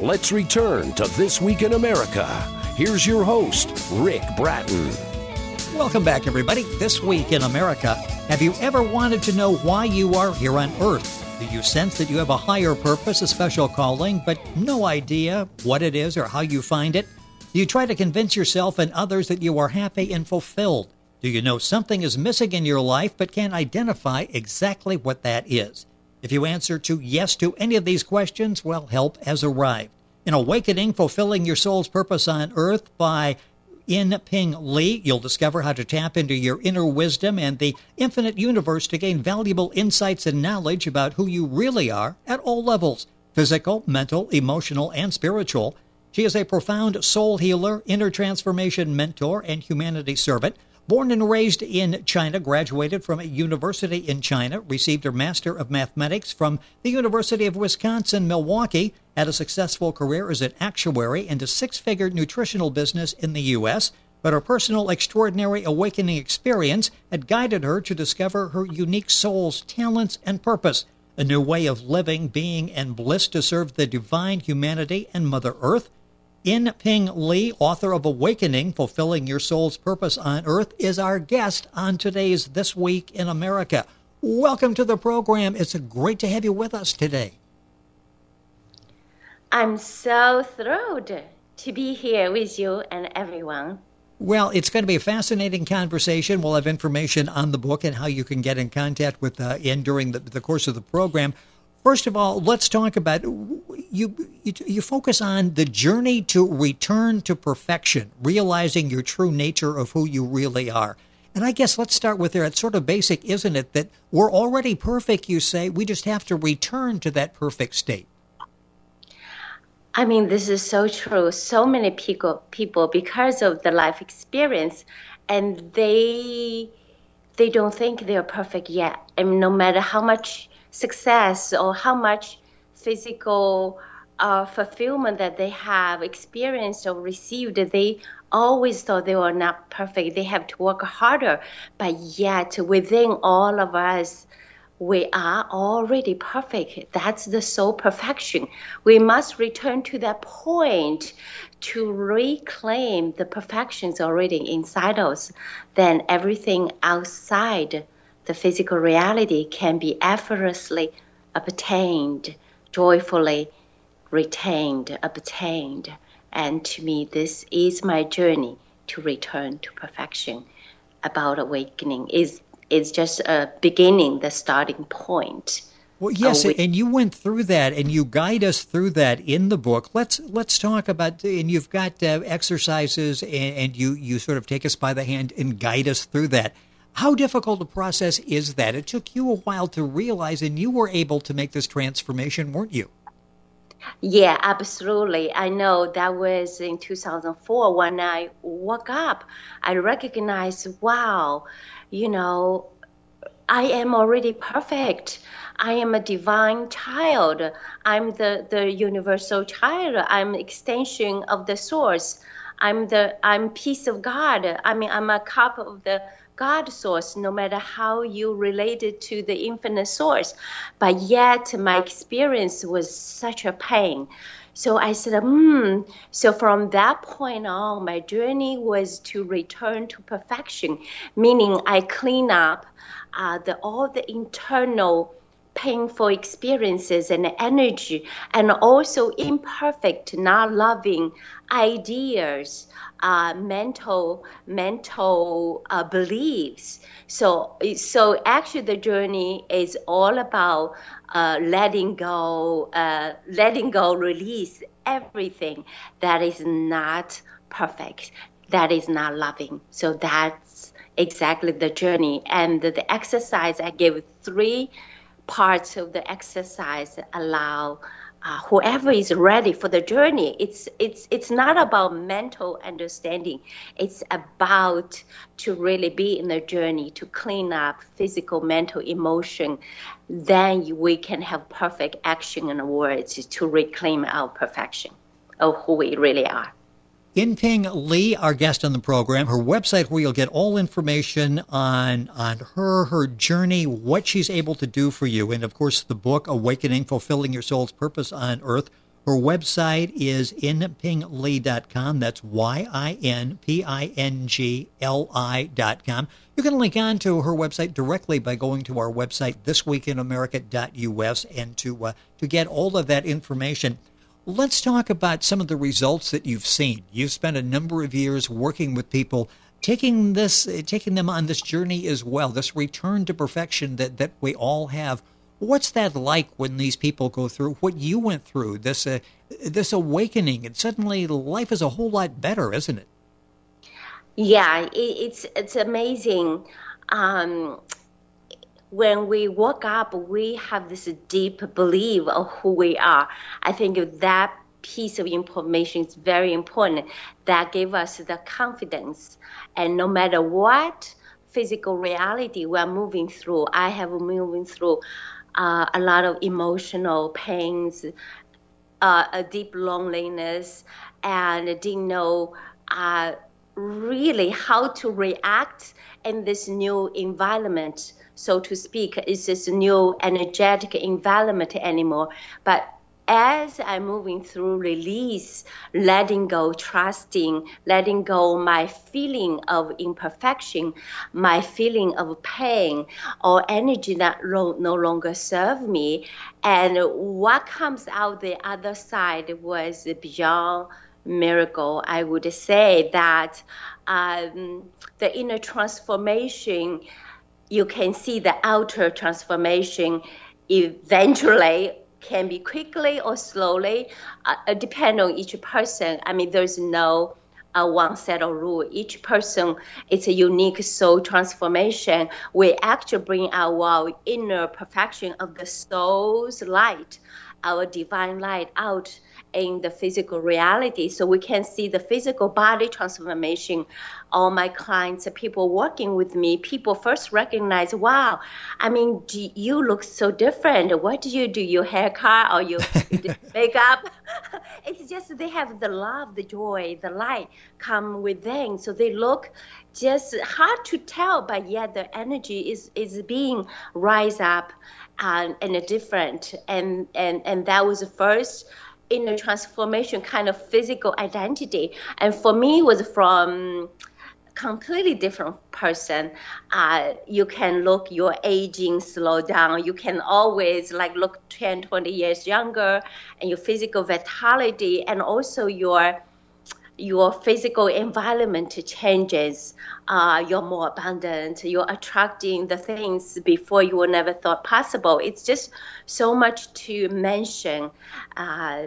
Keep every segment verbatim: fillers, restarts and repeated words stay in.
let's return to This Week in America. Here's your host, Rick Bratton. Welcome back, everybody. This Week in America. Have you ever wanted to know why you are here on Earth? Do you sense that you have a higher purpose, a special calling, but no idea what it is or how you find it? Do you try to convince yourself and others that you are happy and fulfilled? Do you know something is missing in your life but can't identify exactly what that is? If you answer to yes to any of these questions, well, help has arrived. In Awakening, Fulfilling Your Soul's Purpose on Earth by In-Ping Lee, you'll discover how to tap into your inner wisdom and the infinite universe to gain valuable insights and knowledge about who you really are at all levels, physical, mental, emotional, and spiritual. She is a profound soul healer, inner transformation mentor, and humanity servant. Born and raised in China, graduated from a university in China, received her Master of Mathematics from the University of Wisconsin-Milwaukee, had a successful career as an actuary and a six-figure nutritional business in the U S, but her personal extraordinary awakening experience had guided her to discover her unique soul's talents and purpose, a new way of living, being, and bliss to serve the divine humanity and Mother Earth. In-Ping Lee, author of Awakening, Fulfilling Your Soul's Purpose on Earth, is our guest on today's This Week in America. Welcome to the program. It's great to have you with us today. I'm so thrilled to be here with you and everyone. Well, it's going to be a fascinating conversation. We'll have information on the book and how you can get in contact with uh, In during the, the course of the program. First of all, let's talk about, you, you you focus on the journey to return to perfection, realizing your true nature of who you really are. And I guess let's start with there. It's sort of basic, isn't it, that we're already perfect, you say. We just have to return to that perfect state. I mean, this is so true. So many people, people because of the life experience, and they they don't think they're perfect yet. I mean, no matter how much success or how much physical uh, fulfillment that they have experienced or received, they always thought they were not perfect. They have to work harder. But yet, within all of us, we are already perfect. That's the soul perfection. We must return to that point to reclaim the perfections already inside us. Then everything outside the physical reality can be effortlessly obtained, joyfully retained, obtained. And to me, this is my journey to return to perfection. About awakening is is just a beginning, the starting point. Well, yes, we- and you went through that, and you guide us through that in the book. Let's let's talk about, and you've got uh, exercises, and, and you you sort of take us by the hand and guide us through that. How difficult a process is that? It took you a while to realize, and you were able to make this transformation, weren't you? Yeah, absolutely. I know that was in two thousand four when I woke up. I recognized, wow, you know, I am already perfect. I am a divine child. I'm the, the universal child. I'm an extension of the source. I'm the I'm piece of God. I mean, I'm a cup of the God source, no matter how you related to the infinite source. But yet my experience was such a pain. So I said, hmm. So from that point on, my journey was to return to perfection, meaning I clean up uh, the, all the internal painful experiences and energy, and also imperfect, not loving ideas, uh, mental mental uh, beliefs. So, so actually, the journey is all about uh, letting go, uh, letting go, release everything that is not perfect, that is not loving. So that's exactly the journey. And the, the exercise I gave three parts of the exercise allow uh, whoever is ready for the journey. It's it's it's not about mental understanding. It's about to really be in the journey to clean up physical, mental, emotion. Then we can have perfect action and words to reclaim our perfection of who we really are. In-Ping Lee, our guest on the program, her website where you'll get all information on on her, her journey, what she's able to do for you, and, of course, the book, Awakening, Fulfilling Your Soul's Purpose on Earth. Her website is yin ping li dot com. That's Y I N P I N G L I dot com. You can link on to her website directly by going to our website, this week in america dot U S, and to uh, to get all of that information. Let's talk about some of the results that you've seen. You've spent a number of years working with people, taking this, taking them on this journey as well, this return to perfection that, that we all have. What's that like when these people go through what you went through, this uh, this awakening, and suddenly life is a whole lot better, isn't it? Yeah, it, it's it's amazing. Um, when we woke up, we have this deep belief of who we are. I think that piece of information is very important. That gave us the confidence, and no matter what physical reality we're moving through, I have moving through. Uh, a lot of emotional pains, uh, a deep loneliness, and didn't know uh, really how to react in this new environment, so to speak. It's this new energetic environment anymore. But as I'm moving through release, letting go, trusting, letting go my feeling of imperfection, my feeling of pain or energy that no longer serve me, and what comes out the other side was beyond miracle. I would say that um, the inner transformation, you can see the outer transformation eventually can be quickly or slowly, uh, depend on each person. I mean, there's no uh, one set of rule. Each person, it's a unique soul transformation. We actually bring our inner perfection of the soul's light, our divine light out in the physical reality, so we can see the physical body transformation. All my clients, people working with me, people first recognize, wow, I mean, you look so different. What do you do? Your haircut or you makeup? It's just they have the love, the joy, the light come within. So they look just hard to tell, but yet the energy is, is being rise up and, and different. And, and, and that was the first inner transformation, kind of physical identity. And for me, it was from completely different person. Uh, you can look, your aging slow down. You can always like look ten, twenty years younger, and your physical vitality, and also your your physical environment changes. Uh, you're more abundant. You're attracting the things before you would never thought possible. It's just so much to mention. Uh,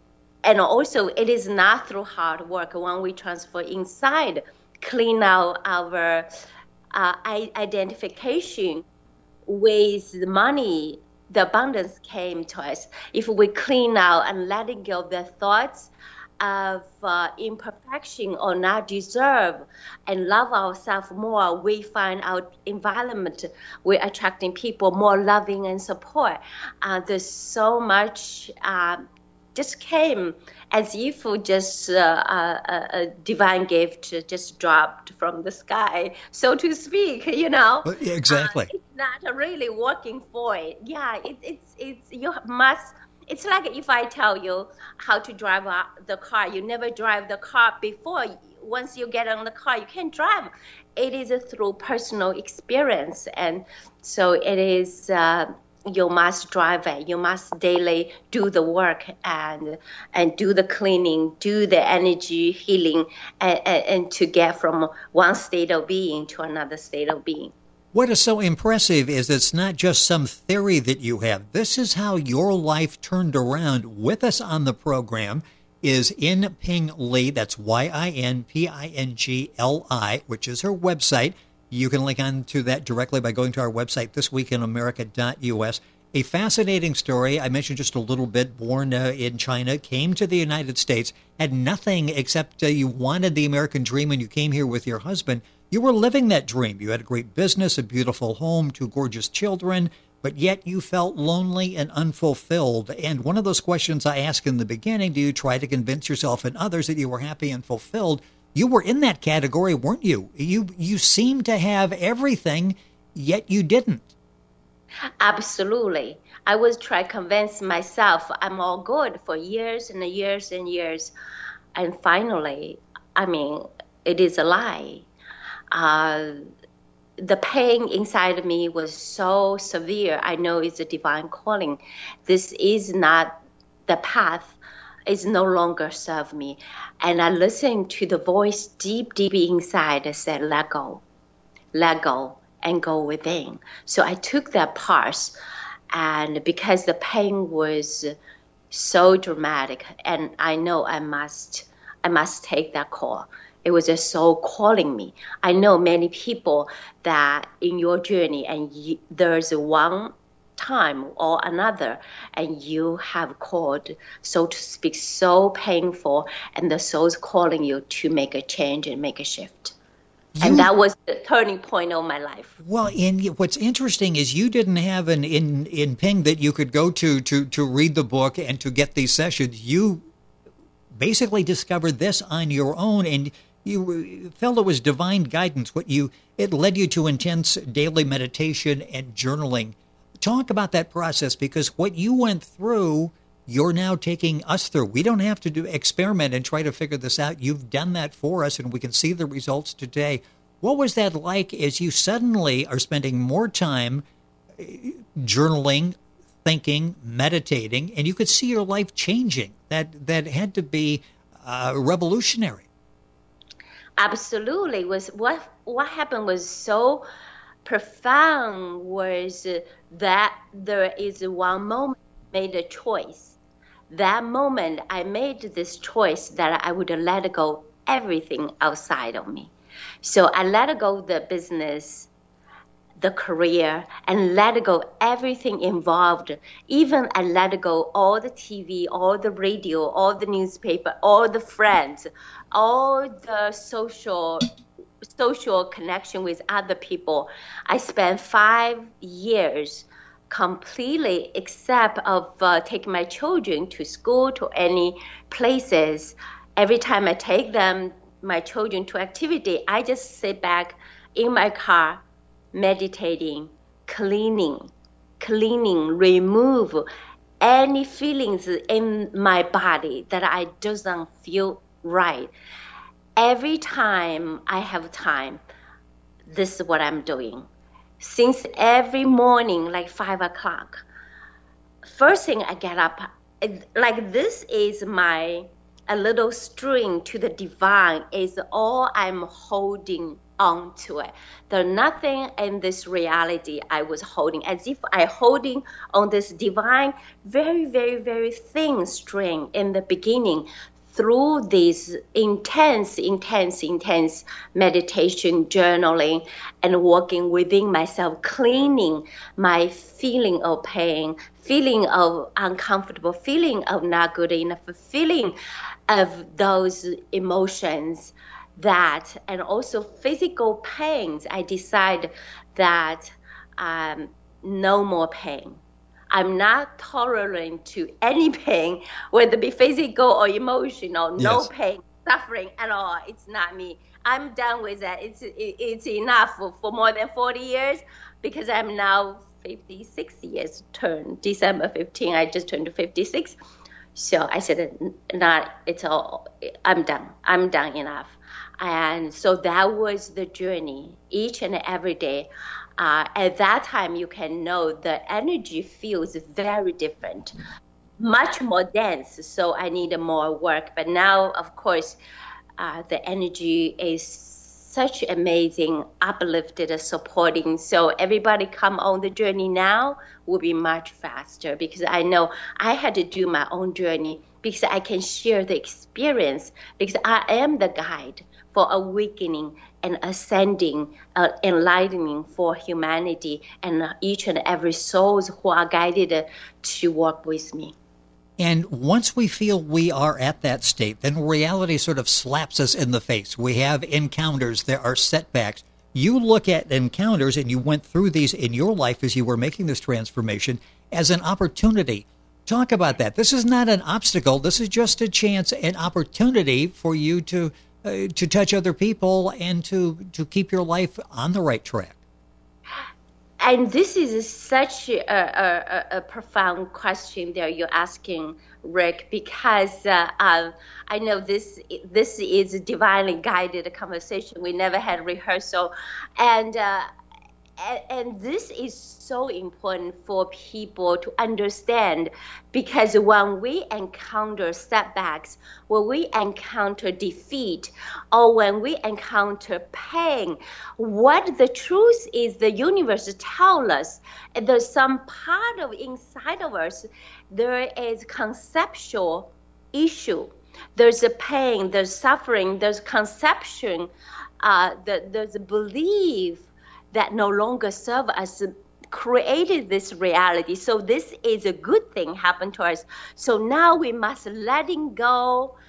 and also, it is not through hard work. When we transfer inside, clean out our uh, identification with the money, the abundance came to us. If we clean out and letting go of the thoughts of uh, imperfection or not deserve, and love ourselves more, we find our environment, we're attracting people more loving and support. Uh, there's so much uh, just came as if just uh, a, a divine gift just dropped from the sky, so to speak, you know. Exactly. Uh, it's not really working for it. Yeah, it, it's, it's, you must. It's like if I tell you how to drive the car, you never drive the car before. Once you get on the car, you can't drive. It is through personal experience. And so it is, uh, you must drive it. You must daily do the work and and do the cleaning, do the energy healing, and, and, and to get from one state of being to another state of being. What is so impressive is it's not just some theory that you have. This is how your life turned around. With us on the program is Yin Ping Li. That's Y I N P I N G L I, which is her website. You can link on to that directly by going to our website, this week in america dot U S. A fascinating story. I mentioned just a little bit, born uh, in China, came to the United States, had nothing except uh, you wanted the American dream when you came here with your husband. You were living that dream. You had a great business, a beautiful home, two gorgeous children, but yet you felt lonely and unfulfilled. And one of those questions I asked in the beginning, do you try to convince yourself and others that you were happy and fulfilled? You were in that category, weren't you? You you seemed to have everything, yet you didn't. Absolutely. I was trying to convince myself I'm all good for years and years and years. And finally, I mean, it is a lie. Uh, the pain inside of me was so severe. I know it's a divine calling. This is not the path. It's no longer serve me. And I listened to the voice deep, deep inside that said, let go, let go, and go within. So I took that pause, and because the pain was so dramatic, and I know I must, I must take that call. It was a soul calling me. I know many people that in your journey, and you, there's one time or another, and you have called, so to speak, so painful, and the soul's calling you to make a change and make a shift. You, and that was the turning point of my life. Well, and what's interesting is you didn't have an in, in Ping that you could go to, to to read the book and to get these sessions. You basically discovered this on your own, and you felt it was divine guidance. What you it led you to intense daily meditation and journaling. Talk about that process, because what you went through, you're now taking us through. We don't have to do experiment and try to figure this out. You've done that for us, and we can see the results today. What was that like as you suddenly are spending more time journaling, thinking, meditating, and you could see your life changing? That that had to be uh, revolutionary. Absolutely. Was what what happened was so profound, was that there is one moment I made a choice. That moment I made this choice that I would let go everything outside of me. So I let go the business, the career, and let go everything involved. Even I let go all the T V, all the radio, all the newspaper, all the friends, all the social social connection with other people. I spent five years completely, except of uh, taking my children to school, to any places. Every time I take them, my children, to activity, I just sit back in my car, meditating, cleaning, cleaning, remove any feelings in my body that I doesn't feel right. Every time I have time, this is what I'm doing. Since every morning, like five o'clock, first thing I get up, like this is my, a little string to the divine, is all I'm holding on to it. There's nothing in this reality I was holding, as if I holding on this divine, very, very, very thin string in the beginning. Through this intense, intense, intense meditation, journaling, and working within myself, cleaning my feeling of pain, feeling of uncomfortable, feeling of not good enough, feeling of those emotions, that, and also physical pains, I decide that um, no more pain. I'm not tolerant to any pain, whether it be physical or emotional, no yes. pain, suffering at all. It's not me. I'm done with that. It's it, it's enough for, for more than forty years, because I'm now fifty-six years turned. December fifteenth, I just turned fifty-six. So I said, not, it's all, I'm done. I'm done enough. And so that was the journey each and every day. Uh, at that time, you can know the energy feels very different, much more dense. So I needed more work. But now, of course, uh, the energy is such amazing, uplifted, supporting. So everybody come on the journey now will be much faster, because I know I had to do my own journey, because I can share the experience, because I am the guide for awakening and ascending, uh, enlightening for humanity and uh, each and every souls who are guided uh, to work with me. And once we feel we are at that state, then reality sort of slaps us in the face. We have encounters, there are setbacks. You look at encounters, and you went through these in your life as you were making this transformation, as an opportunity. Talk about that. This is not an obstacle. This is just a chance, an opportunity for you to uh, to touch other people and to, to keep your life on the right track. and this is such a, a, a profound question that you're asking, Rick, because uh, uh, I know this this is a divinely guided conversation. We never had rehearsal, and uh, and, and this is so important for people to understand, because when we encounter setbacks, when we encounter defeat, or when we encounter pain, what the truth is, the universe tells us there's some part of inside of us, there is conceptual issue. There's a pain, there's suffering, there's conception, uh, the, there's a belief that no longer serve us, created this reality. So this is a good thing happened to us. So now we must letting go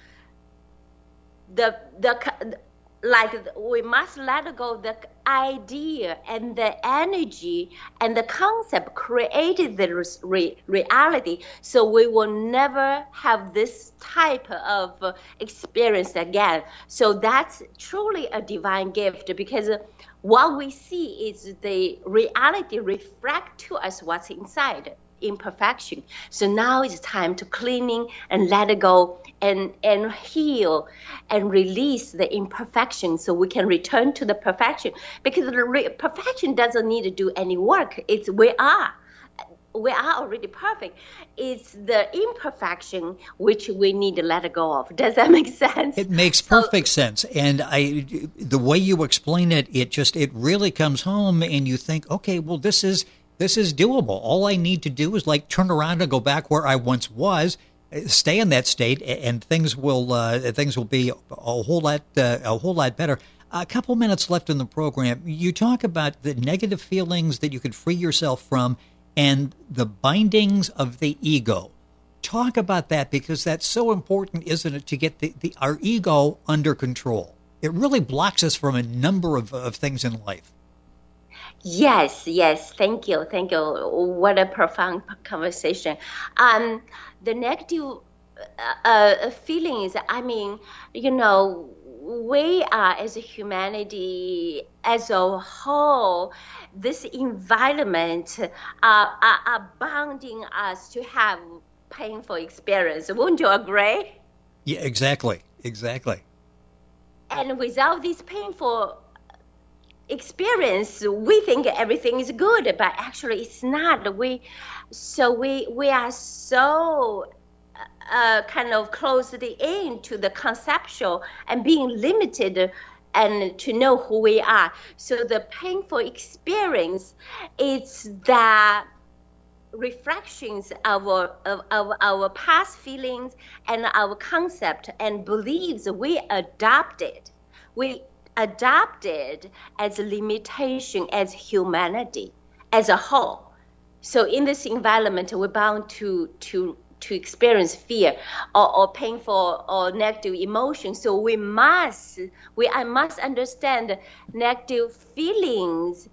the the like we must let go the idea and the energy and the concept created the re- reality. So we will never have this type of experience again. So that's truly a divine gift, because what we see is the reality reflect to us what's inside, imperfection. So now it's time to cleaning and let it go and, and heal and release the imperfection so we can return to the perfection. Because the re- perfection doesn't need to do any work. It's we are. We are already perfect. It's the imperfection which we need to let go of. Does that make sense? It makes perfect so, sense. And I, the way you explain it, it just, it really comes home and you think, okay, well, this is, this is doable. All I need to do is like turn around and go back where I once was, stay in that state, and things will, uh, things will be a whole lot, uh, a whole lot better. A couple minutes left in the program. You talk about the negative feelings that you could free yourself from and the bindings of the ego. Talk about that, because that's so important, isn't it, to get the, the our ego under control. It really blocks us from a number of, of things in life. Yes, yes. Thank you. Thank you. What a profound conversation. Um, the negative uh, feelings, I mean, you know, we are, as a humanity as a whole, this environment uh, are, are bounding us to have painful experience. Wouldn't you agree? Yeah, exactly. Exactly. And without this painful experience, we think everything is good, but actually it's not. We, so we we are so uh, kind of closed in to the conceptual and being limited and to know who we are. So the painful experience is the reflections of our, of, of our past feelings and our concept and beliefs we adopted. We adopted as a limitation as humanity as a whole. So in this environment, we're bound to to to experience fear or, or painful or negative emotions. So we must, we I must understand negative feelings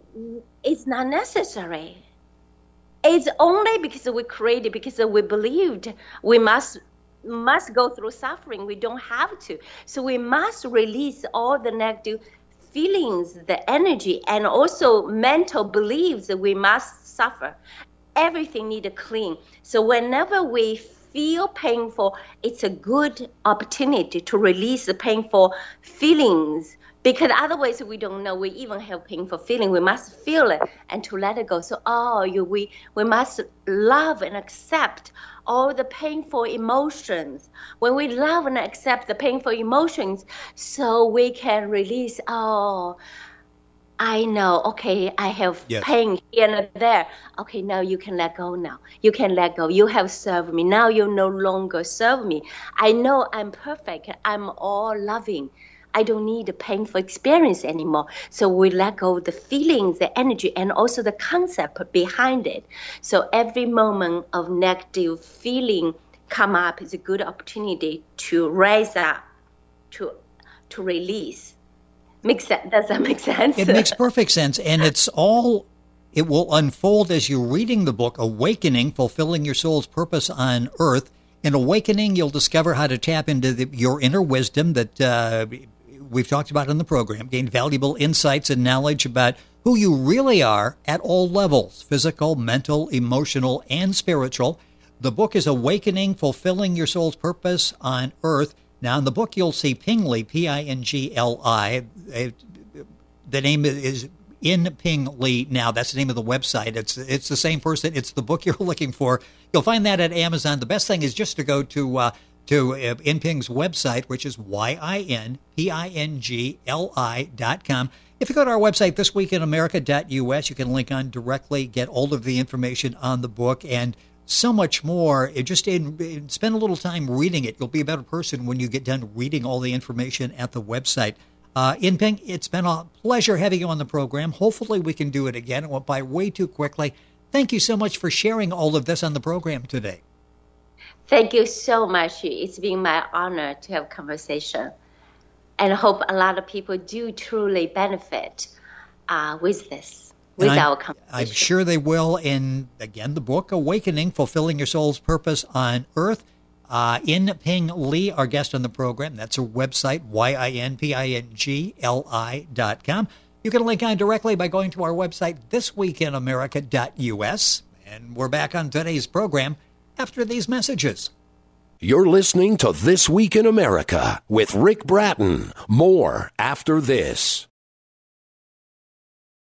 is not necessary. It's only because we created, because we believed we must must go through suffering. We don't have to. So we must release all the negative feelings, the energy, and also mental beliefs that we must suffer. Everything needs to clean. So whenever we feel painful, it's a good opportunity to release the painful feelings, because otherwise we don't know we even have painful feeling. We must feel it and to let it go. So oh, you, we we must love and accept all the painful emotions. When we love and accept the painful emotions, so we can release, oh, I know, okay, I have yes. pain here and there. Okay, now you can let go now. You can let go. You have served me. Now you no longer serve me. I know I'm perfect. I'm all loving. I don't need a painful experience anymore. So we let go of the feelings, the energy, and also the concept behind it. So every moment of negative feeling come up is a good opportunity to rise up, to to release. Makes sense? Does that make sense? It makes perfect sense. And it's all, it will unfold as you're reading the book, Awakening, Fulfilling Your Soul's Purpose on Earth. In Awakening, you'll discover how to tap into the, your inner wisdom that uh, we've talked about in the program, gain valuable insights and knowledge about who you really are at all levels, physical, mental, emotional, and spiritual. The book is Awakening, Fulfilling Your Soul's Purpose on Earth. Now, in the book, you'll see Ping Li, P I N G L I. The name is In-Ping Li now. That's the name of the website. It's it's the same person. It's the book you're looking for. You'll find that at Amazon. The best thing is just to go to uh, to uh, In-Ping's website, which is Y I N P I N G L I dot com. If you go to our website, this week in america dot U S, you can link on directly, get all of the information on the book, and so much more. It just in, in, spend a little time reading it. You'll be a better person when you get done reading all the information at the website. Uh, In-Ping, it's been a pleasure having you on the program. Hopefully we can do it again. It went by way too quickly. Thank you so much for sharing all of this on the program today. Thank you so much. It's been my honor to have a conversation. And I hope a lot of people do truly benefit uh, with this. With I'm, our conversation. I'm sure they will. And again, the book, Awakening, Fulfilling Your Soul's Purpose on Earth. Uh, In-Ping Li, our guest on the program. That's her website, Y I N P I N G L I dot com. You can link on directly by going to our website, this week in america dot U S. And we're back on today's program after these messages. You're listening to This Week in America with Rick Bratton. More after this.